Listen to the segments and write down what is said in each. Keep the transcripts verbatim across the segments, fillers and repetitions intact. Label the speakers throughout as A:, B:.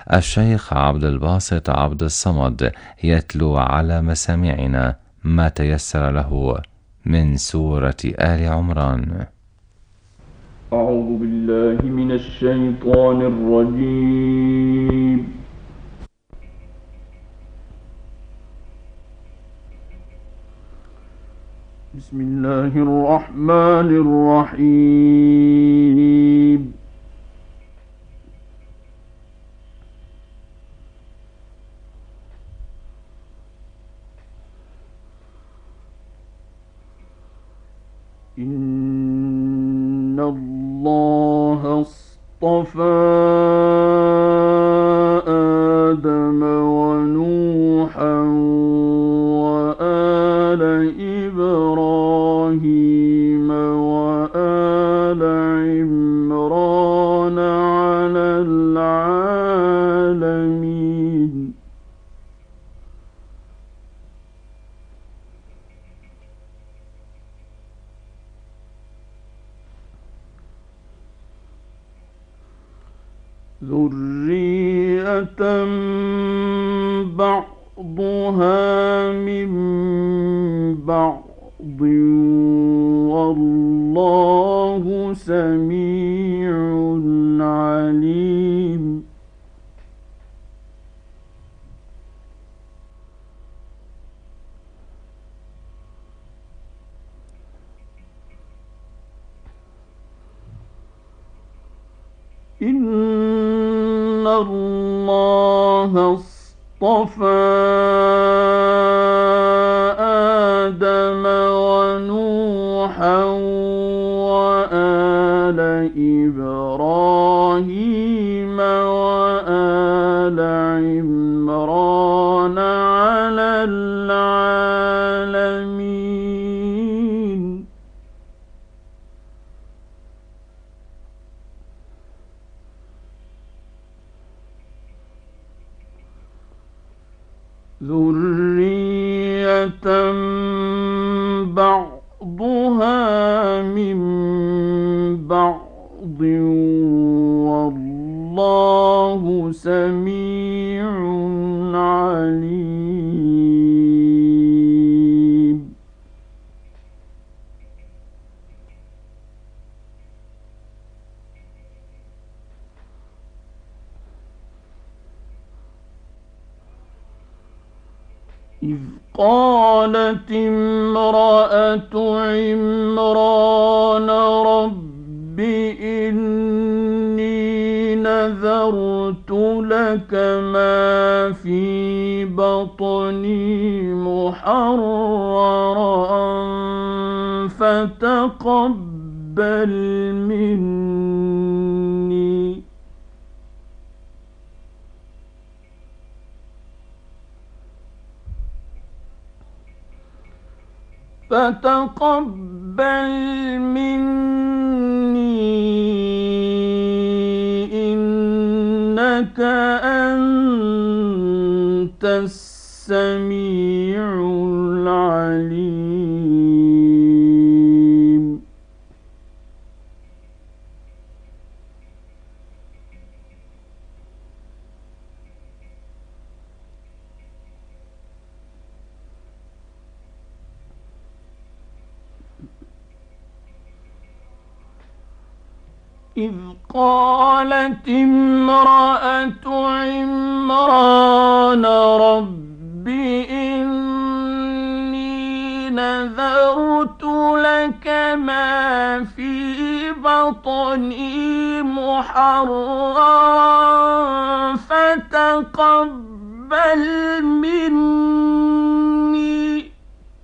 A: الشيخ عبد الباسط عبد الصمد يتلو على مسامعنا ما تيسر له من سورة آل عمران.
B: أعوذ بالله من الشيطان الرجيم. بسم الله الرحمن الرحيم. إن الله اصطفى آدم ونوحا وآل إبراهيم وآل عمران على العالمين. ذرية بعضها من بعض والله سميع عليم. إن الله اصطفى آدم ونوحا وآل إبراهيم وآل عمران على العالمين. ذرية بعضها من بعض والله سميع عليم. إذ قالت امرأة عمران رب إني نذرت لك ما في بطني محررا فتقبل مني. فتقبل مني إنك أنت السميع العليم. إذ قالت امرأة عمران رب إني نذرت لك ما في بطني محررا فتقبل مني.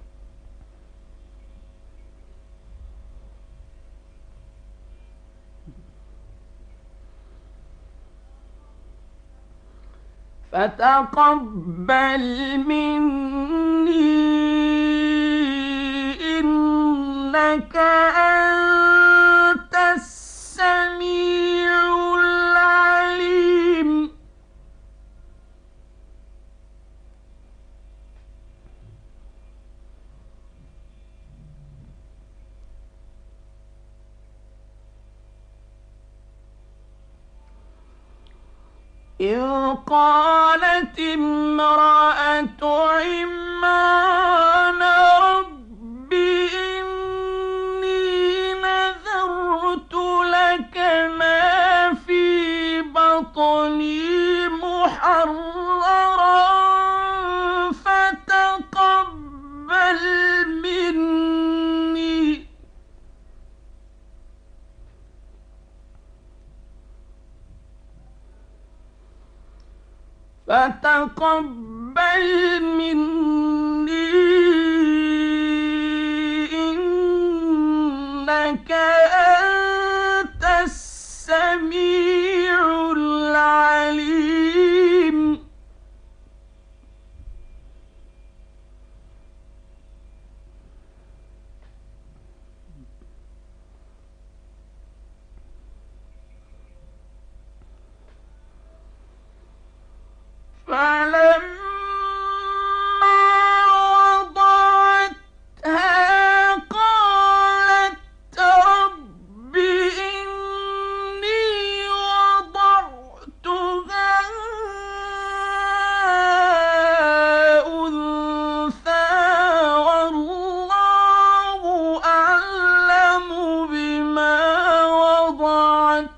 B: فتقبل مني إنك أنت السميع العليم. إذ قالت امرأة عمران رب إني نذرت لك ما في بطني محررا فتقبل مني فتقبل مني إنك أنت السميع العليم فلما وضعتها قالت رب إني وضعتها أنثى والله أعلم بما وضعت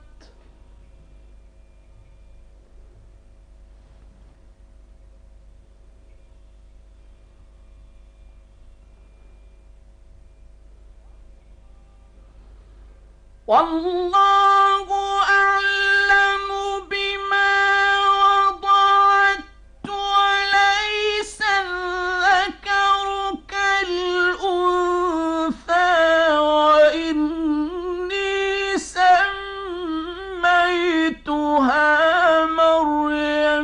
B: والله أعلم بما وضعت وليس الذكر كالأنثى وإني سميتها مريم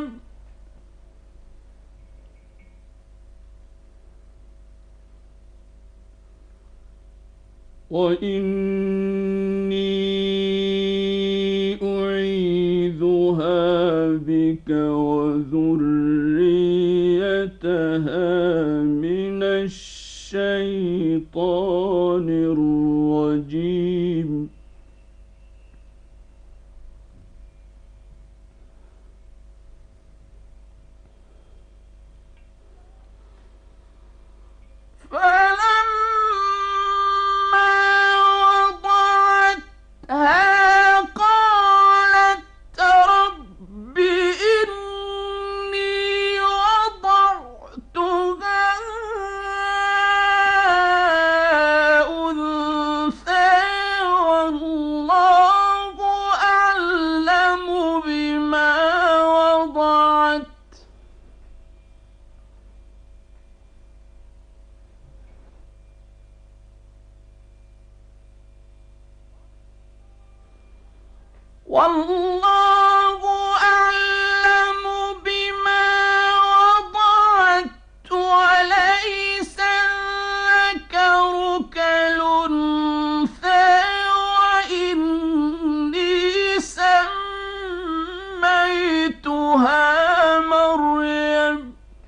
B: وإني أعيذها بك وذريتها من الشيطان الرجيم فلما وضعتها قالت رب إني وضعتها أنثى والله أعلم بما وضعت والله أعلم بما وضعت وليس الذكر كالأنثى وإني سميتها مريم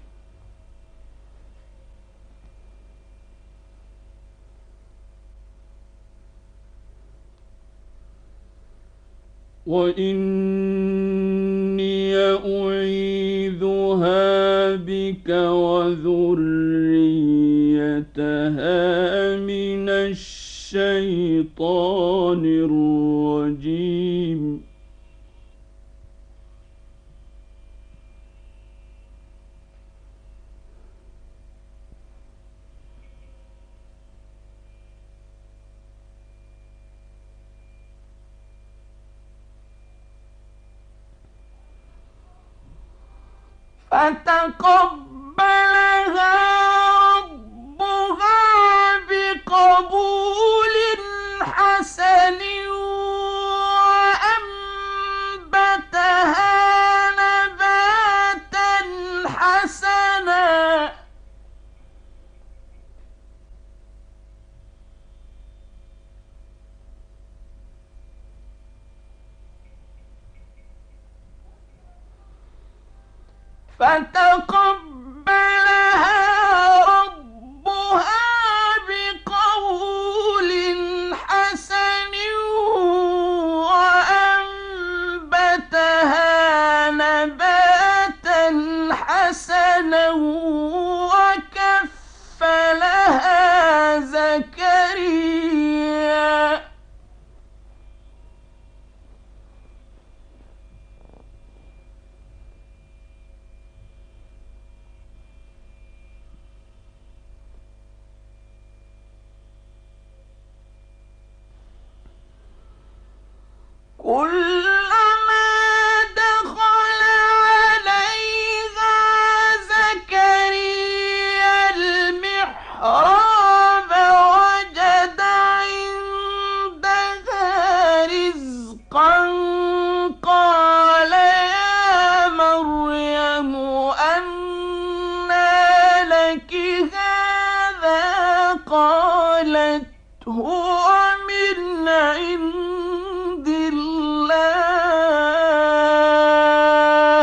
B: وإني أعيذها بك وذريتها من الشيطان الرجيم فتقبلها ربها بقبول حسن وأنبتها نباتا حسنا فتقبلها ربها بقبول حسن وأنبتها نباتا حسنا وكفلها زكريا كلما دخل عليها زكريا المحراب وجد عندها رزقا قال يا مريم أنى لك هذا قالت هو من عند الله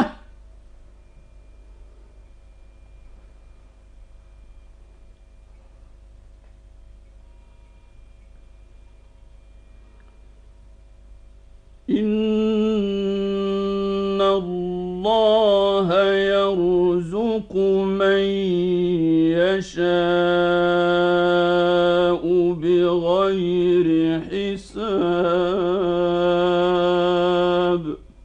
B: إن الله يرزق من يشاء بغير حساب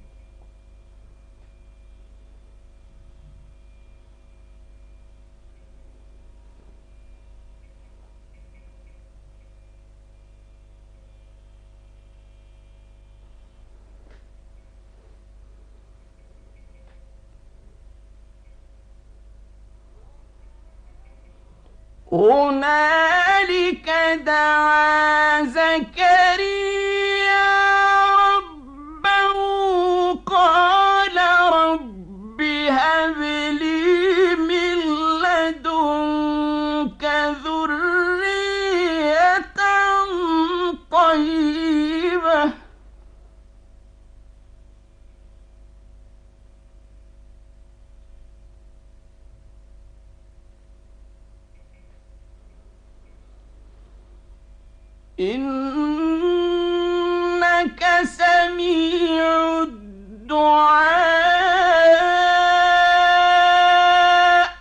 B: هنالك دعا زكريا ربه قال رب هب لي من لدنك ذرية طيبة إنك سميع الدعاء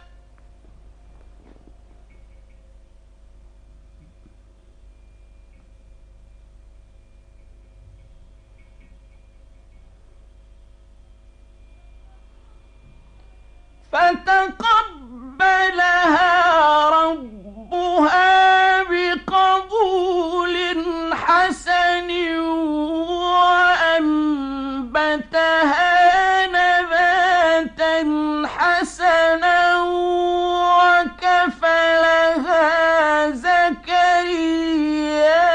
B: فتقبلها ربها بقبول حسن وأنبتها نباتا حسنا وكفلها زكريا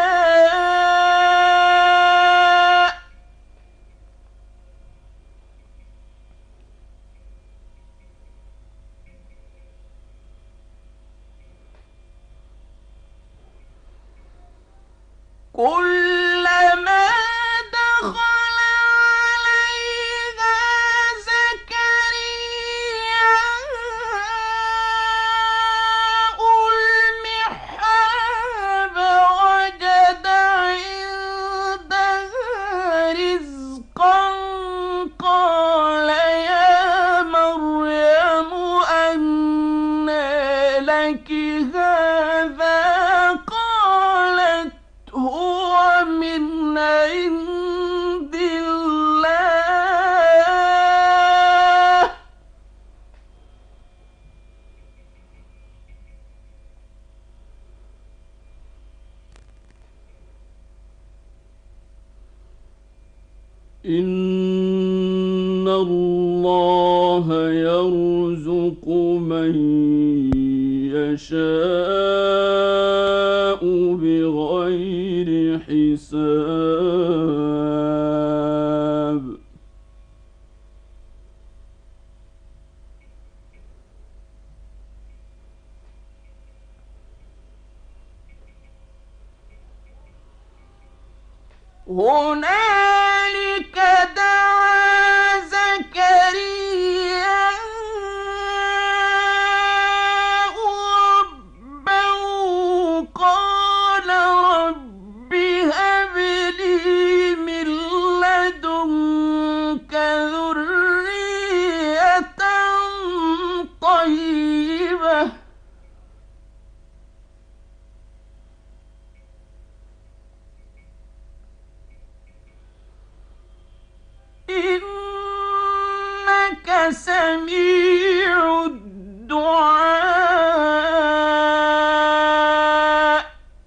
B: كلما دخل عليها زكريا المحراب وجد عندها رزقا قال يا مريم أنى لك هذا قالت هو من عند الله إن الله يرزق من يشاء بغير حساب هنالك دعا زكريا ربه قال رب هب لي من لدنك ذرية إنك سميع الدعاء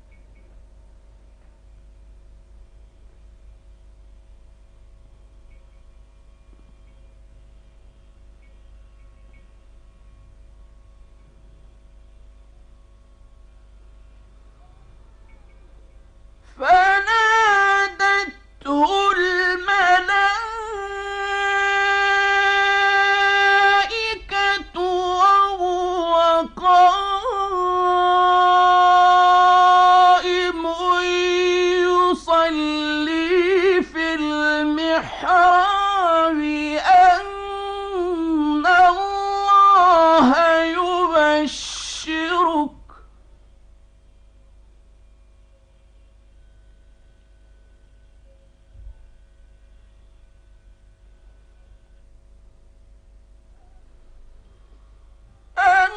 B: فنادته الملائكة وهو قائم يصلي في المحراب أن الله يبشرك أن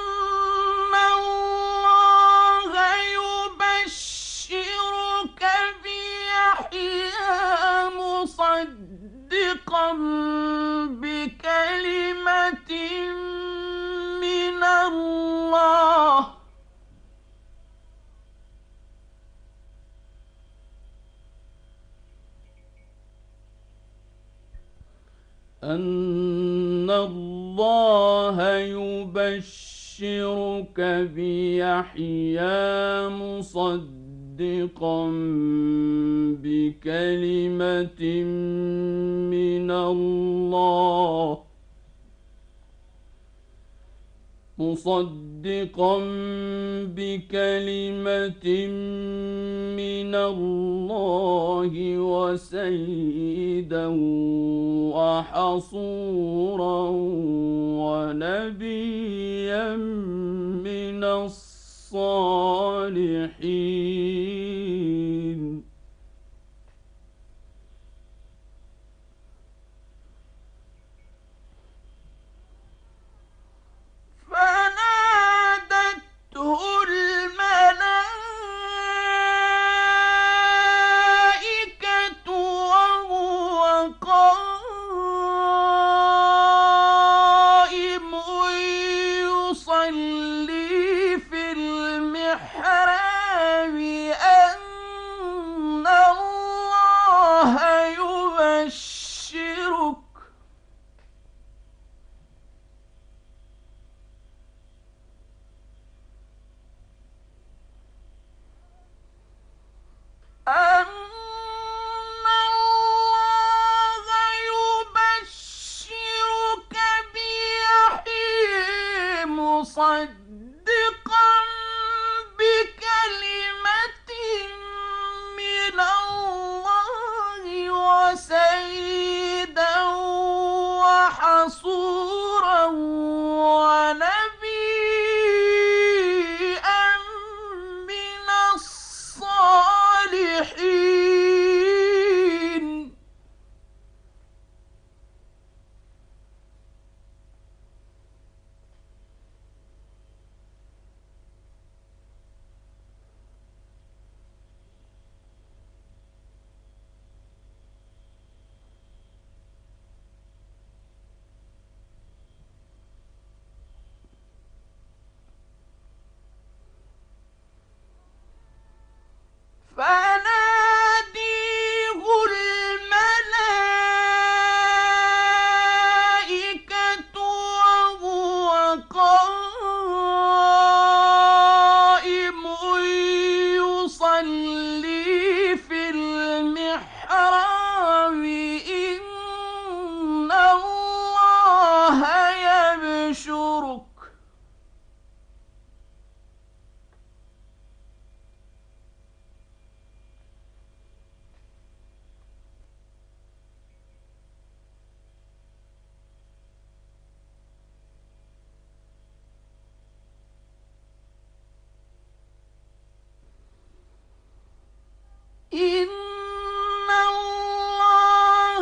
B: الله يبشرك بيحيى مصدقا بكلمة من الله أن الله يبشرك بيحيى مصدقا بكلمة من الله مصدقا بكلمة من الله وسيدا وحصورا ونبيا من الصالحين فنادته الملائكة وهو قائم يصلي في المحراب أن الله يبشرك أن الله يبشرك بيحيى مصدقا بكلمة من الله وسيدا وحصورا ونبيا من الصالحين فناديه الملائكة وهو قائم يصلي في المحراب إن الله يبشرك إن الله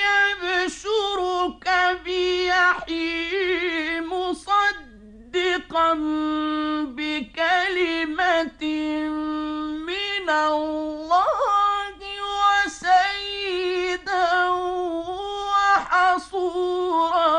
B: يبشرك بيحيى مصدقا بكلمة من الله وسيدا وحصورا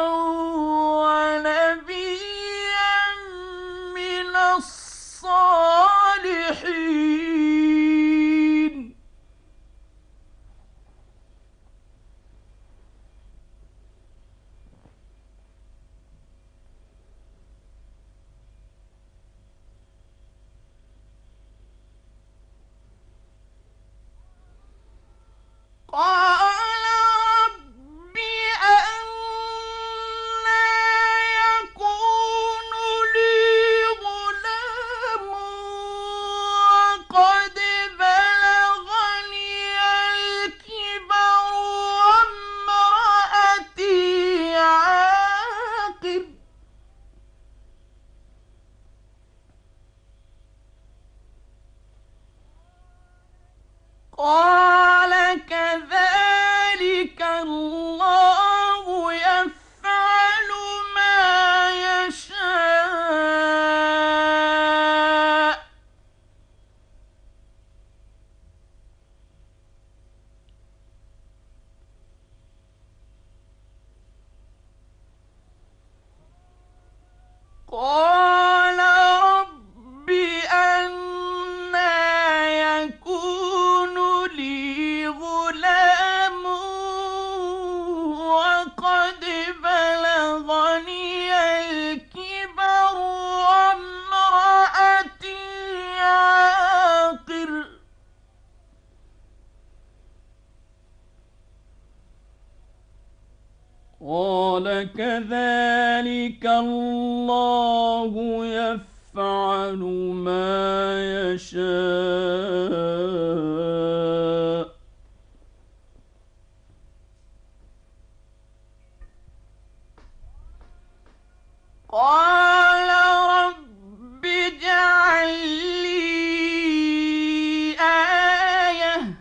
B: قال رب أنى يكون لي غلام وقد بلغني الكبر وامرأتي عاقر قال كذلك الله يفعل ما يشاء قال رب اجعل لي آية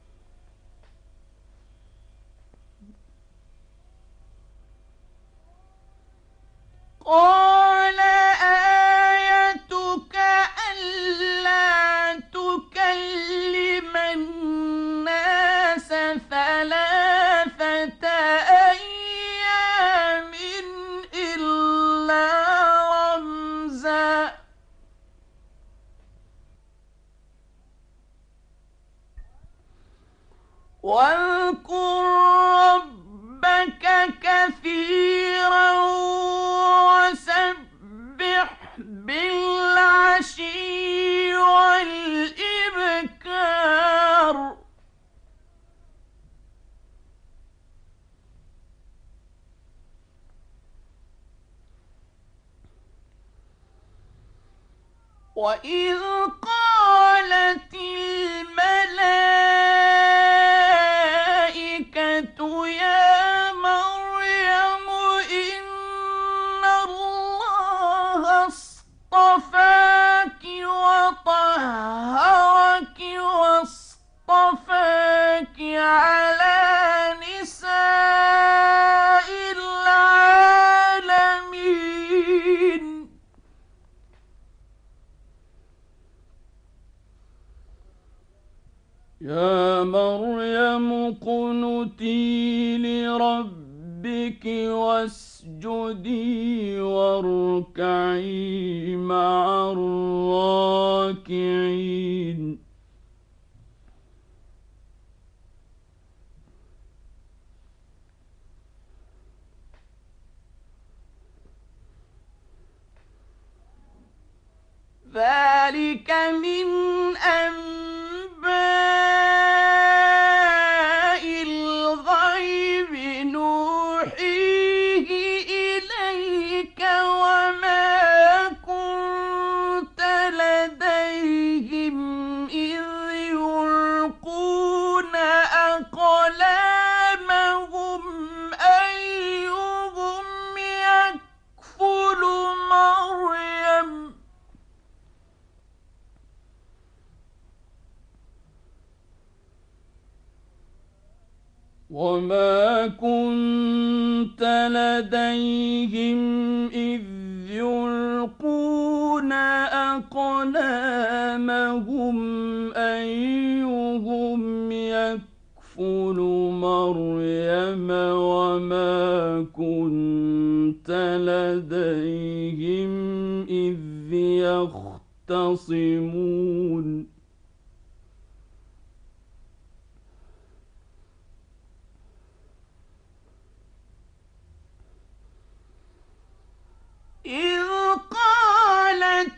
B: قال آيتك ألا تكلم الناس ثلاثة أيام إلا رمزا واذكر ربك كثيرا وسبح بالعشي والإبكار وإذ قالت الملائكة يا مريم إن الله اصطفاك وطهرك واصطفاك على نساء العالمين يا مريم اقنتي لربك واسجدي واركعي مع الراكعين ذلك من أنباء الغيب نوحيه إليك وما كنت لديهم إذ يلقون أقلامهم أيهم يكفل مريم وما كنت لديهم إذ يلقون أقلامهم أيهم يكفل مريم وما كنت لديهم إذ يختصمون إذ قالت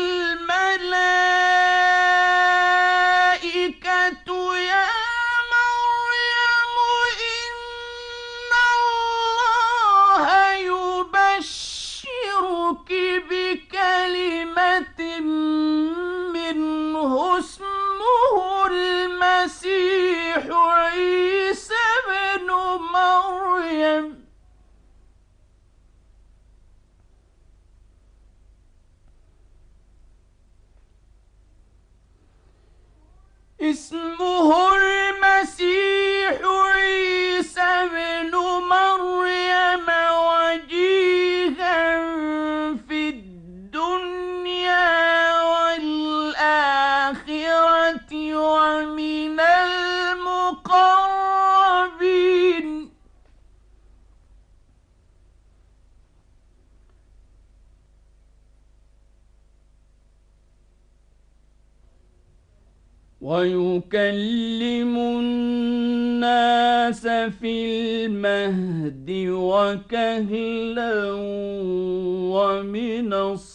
B: الملائكة يا مريم إن الله يبشرك بكلمة منه اسمه المسيح عيسى ابن مريم اسمه المسيح عيسى ابن مريم وجيها في الدنيا والآخرة ومن المقربين ويكلم الناس في المهد وكهلا ومن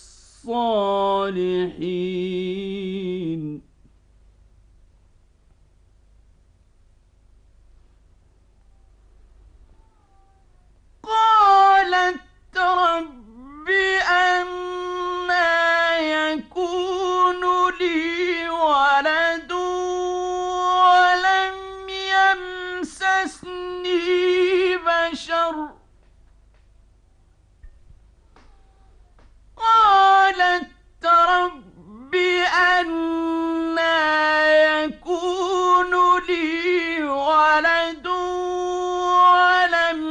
B: الصالحين. قالت رب أنى يكون لي ولد ولم يمسسني بشر قالت رب أنى يكون لي ولد ولم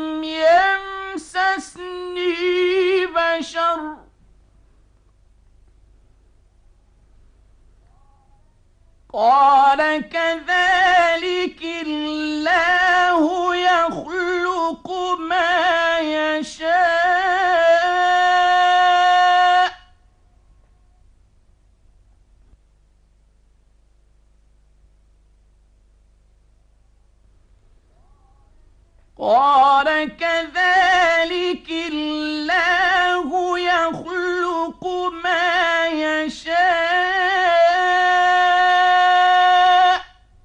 B: يمسسني بشر قال كذلك الله يخلق ما يشاء قال كذلك الله يخلق ما يشاء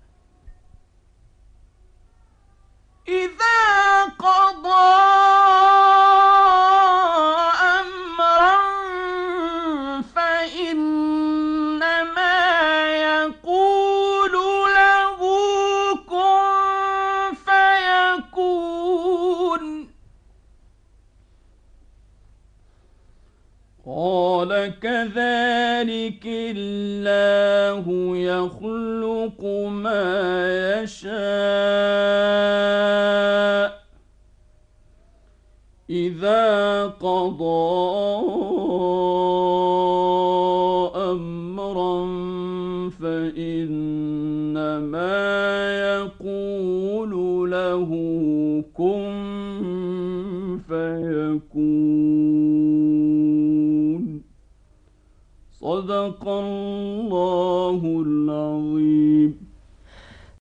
B: إذا قضى أمرا فإنما يقول له كن فيكون قال كذلك الله يخلق ما يشاء إذا قضى أمرا فإنما يقول له كن فيكون. صدق الله العظيم.